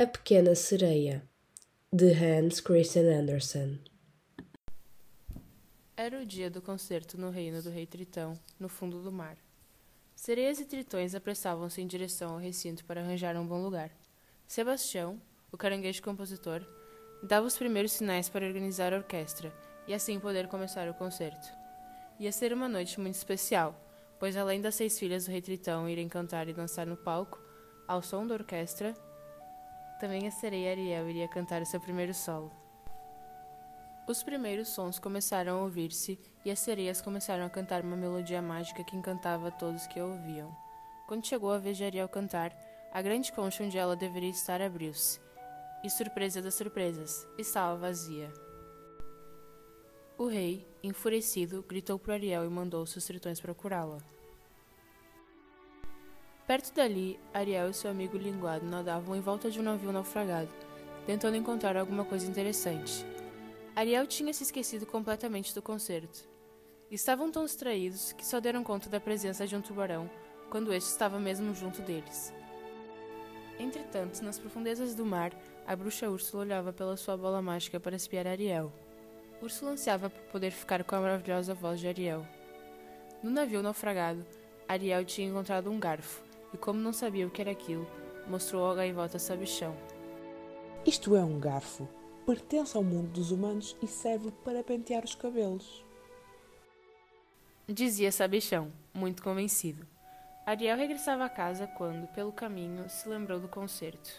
A Pequena Sereia, de Hans Christian Andersen. Era o dia do concerto no reino do rei Tritão, no fundo do mar. Sereias e tritões apressavam-se em direção ao recinto para arranjar um bom lugar. Sebastião, o caranguejo compositor, dava os primeiros sinais para organizar a orquestra e assim poder começar o concerto. Ia ser uma noite muito especial, pois além das 6 filhas do rei Tritão irem cantar e dançar no palco, ao som da orquestra, também a sereia Ariel iria cantar o seu primeiro solo. Os primeiros sons começaram a ouvir-se e as sereias começaram a cantar uma melodia mágica que encantava a todos que a ouviam. Quando chegou a vez de Ariel cantar, a grande concha onde ela deveria estar abriu-se. E surpresa das surpresas, estava vazia. O rei, enfurecido, gritou por Ariel e mandou seus tritões procurá-la. Perto dali, Ariel e seu amigo linguado nadavam em volta de um navio naufragado, tentando encontrar alguma coisa interessante. Ariel tinha se esquecido completamente do concerto. Estavam tão distraídos que só deram conta da presença de um tubarão quando este estava mesmo junto deles. Entretanto, nas profundezas do mar, a bruxa Úrsula olhava pela sua bola mágica para espiar Ariel. Úrsula ansiava por poder ficar com a maravilhosa voz de Ariel. No navio naufragado, Ariel tinha encontrado um garfo, e como não sabia o que era aquilo, mostrou a gaivota Sabichão. Isto é um garfo. Pertence ao mundo dos humanos e serve para pentear os cabelos. Dizia Sabichão, muito convencido. Ariel regressava a casa quando, pelo caminho, se lembrou do concerto.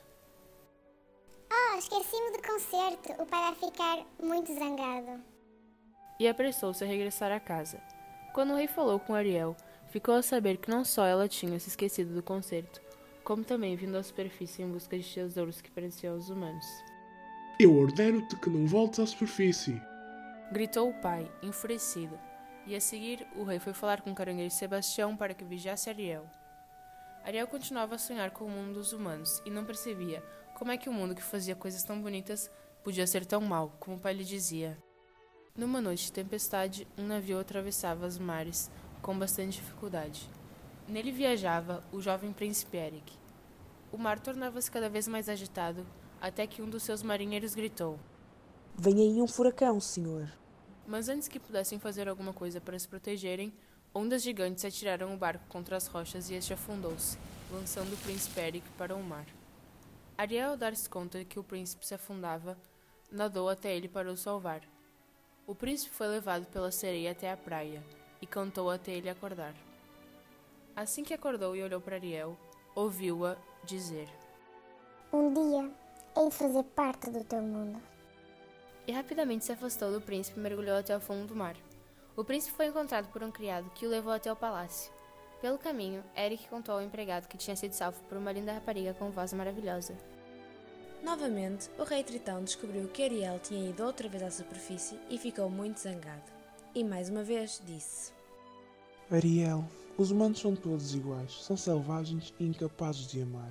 Oh, esqueci-me do concerto. O pai vai ficar muito zangado. E apressou-se a regressar a casa. Quando o rei falou com Ariel, ficou a saber que não só ela tinha se esquecido do concerto, como também vindo à superfície em busca de tesouros que pertenciam aos humanos. Eu ordeno-te que não voltes à superfície. Gritou o pai, enfurecido, e a seguir o rei foi falar com o caranguejo Sebastião para que vigiasse Ariel. Ariel continuava a sonhar com o mundo dos humanos e não percebia como é que o mundo que fazia coisas tão bonitas podia ser tão mau, como o pai lhe dizia. Numa noite de tempestade, um navio atravessava os mares com bastante dificuldade. Nele viajava o jovem príncipe Eric. O mar tornava-se cada vez mais agitado, até que um dos seus marinheiros gritou: Vem aí um furacão, senhor. Mas antes que pudessem fazer alguma coisa para se protegerem, ondas gigantes atiraram o barco contra as rochas e este afundou-se, lançando o príncipe Eric para o mar. Ariel, ao dar-se conta de que o príncipe se afundava, nadou até ele para o salvar. O príncipe foi levado pela sereia até a praia e cantou até ele acordar. Assim que acordou e olhou para Ariel, ouviu-a dizer: Um dia, hei de fazer parte do teu mundo. E rapidamente se afastou do príncipe e mergulhou até o fundo do mar. O príncipe foi encontrado por um criado que o levou até o palácio. Pelo caminho, Eric contou ao empregado que tinha sido salvo por uma linda rapariga com voz maravilhosa. Novamente, o rei Tritão descobriu que Ariel tinha ido outra vez à superfície e ficou muito zangado. E mais uma vez disse: Ariel, os humanos são todos iguais, são selvagens e incapazes de amar.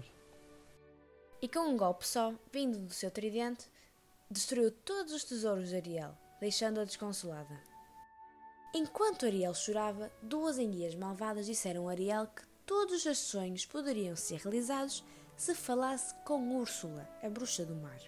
E com um golpe só, vindo do seu tridente, destruiu todos os tesouros de Ariel, deixando-a desconsolada. Enquanto Ariel chorava, 2 enguias malvadas disseram a Ariel que todos os seus sonhos poderiam ser realizados se falasse com Úrsula, a bruxa do mar.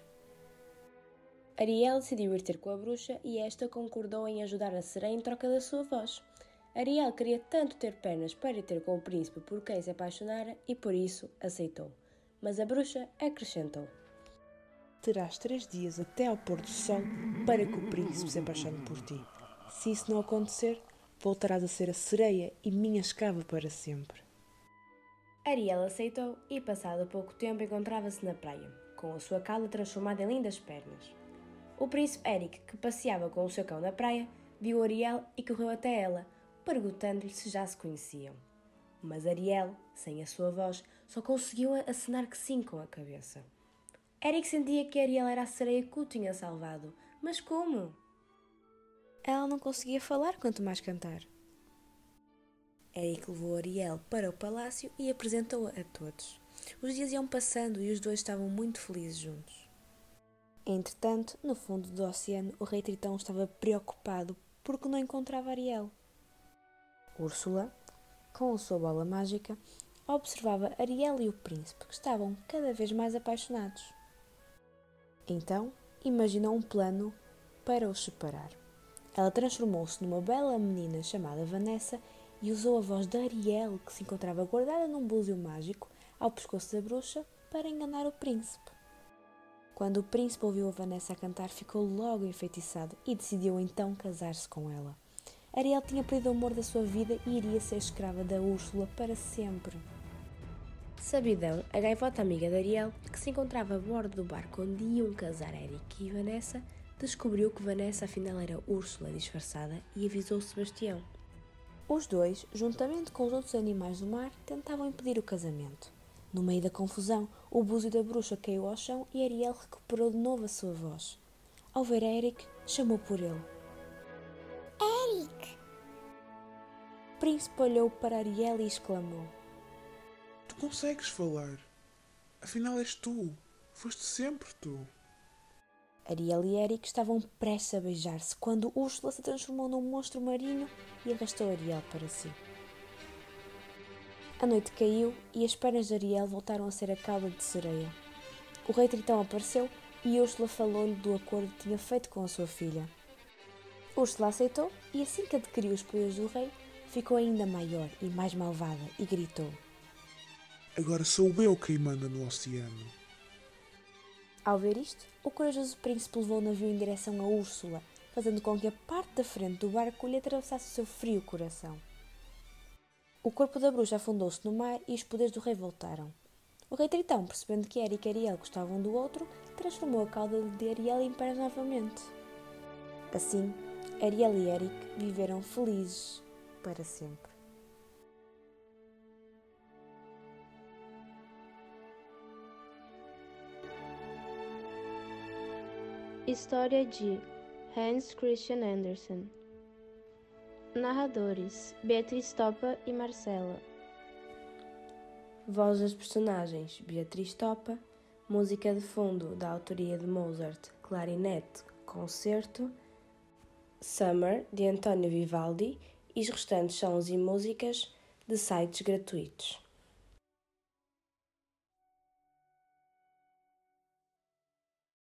Ariel decidiu ir ter com a bruxa e esta concordou em ajudar a sereia em troca da sua voz. Ariel queria tanto ter pernas para ir ter com o príncipe por quem se apaixonara e por isso aceitou. Mas a bruxa acrescentou: Terás 3 dias até ao pôr do sol para que o príncipe se apaixone por ti. Se isso não acontecer, voltarás a ser a sereia e minha escrava para sempre. Ariel aceitou e, passado pouco tempo, encontrava-se na praia, com a sua cauda transformada em lindas pernas. O príncipe Eric, que passeava com o seu cão na praia, viu Ariel e correu até ela, perguntando-lhe se já se conheciam. Mas Ariel, sem a sua voz, só conseguiu acenar que sim com a cabeça. Eric sentia que Ariel era a sereia que o tinha salvado. Mas como? Ela não conseguia falar, quanto mais cantar. Eric levou Ariel para o palácio e apresentou-a a todos. Os dias iam passando e os dois estavam muito felizes juntos. Entretanto, no fundo do oceano, o rei Tritão estava preocupado porque não encontrava Ariel. Úrsula, com a sua bola mágica, observava Ariel e o príncipe, que estavam cada vez mais apaixonados. Então, imaginou um plano para os separar. Ela transformou-se numa bela menina chamada Vanessa e usou a voz de Ariel, que se encontrava guardada num búzio mágico ao pescoço da bruxa, para enganar o príncipe. Quando o príncipe ouviu a Vanessa a cantar, ficou logo enfeitiçado e decidiu então casar-se com ela. Ariel tinha perdido o amor da sua vida e iria ser escrava da Úrsula para sempre. Sabidão, a gaivota amiga de Ariel, que se encontrava a bordo do barco onde iam casar Eric e Vanessa, descobriu que Vanessa afinal era Úrsula disfarçada e avisou Sebastião. Os dois, juntamente com os outros animais do mar, tentavam impedir o casamento. No meio da confusão, o búzio da bruxa caiu ao chão e Ariel recuperou de novo a sua voz. Ao ver Eric, chamou por ele. Eric! O príncipe olhou para Ariel e exclamou. Tu consegues falar. Afinal és tu. Foste sempre tu. Ariel e Eric estavam prestes a beijar-se quando Úrsula se transformou num monstro marinho e arrastou Ariel para si. A noite caiu e as pernas de Ariel voltaram a ser a cauda de sereia. O rei Tritão apareceu e Úrsula falou-lhe do acordo que tinha feito com a sua filha. Úrsula aceitou e assim que adquiriu os poderes do rei, ficou ainda maior e mais malvada e gritou. Agora sou eu quem manda no oceano. Ao ver isto, o corajoso príncipe levou o navio em direção a Úrsula, fazendo com que a parte da frente do barco lhe atravessasse o seu frio coração. O corpo da bruxa afundou-se no mar e os poderes do rei voltaram. O rei Tritão, percebendo que Eric e Ariel gostavam do outro, transformou a cauda de Ariel em pernas novamente. Assim, Ariel e Eric viveram felizes para sempre. História de Hans Christian Andersen. Narradores: Beatriz Topa e Marcela. Voz das personagens: Beatriz Topa. Música de fundo da autoria de Mozart, clarinete, concerto. Summer, de António Vivaldi, e os restantes sons e músicas de sites gratuitos.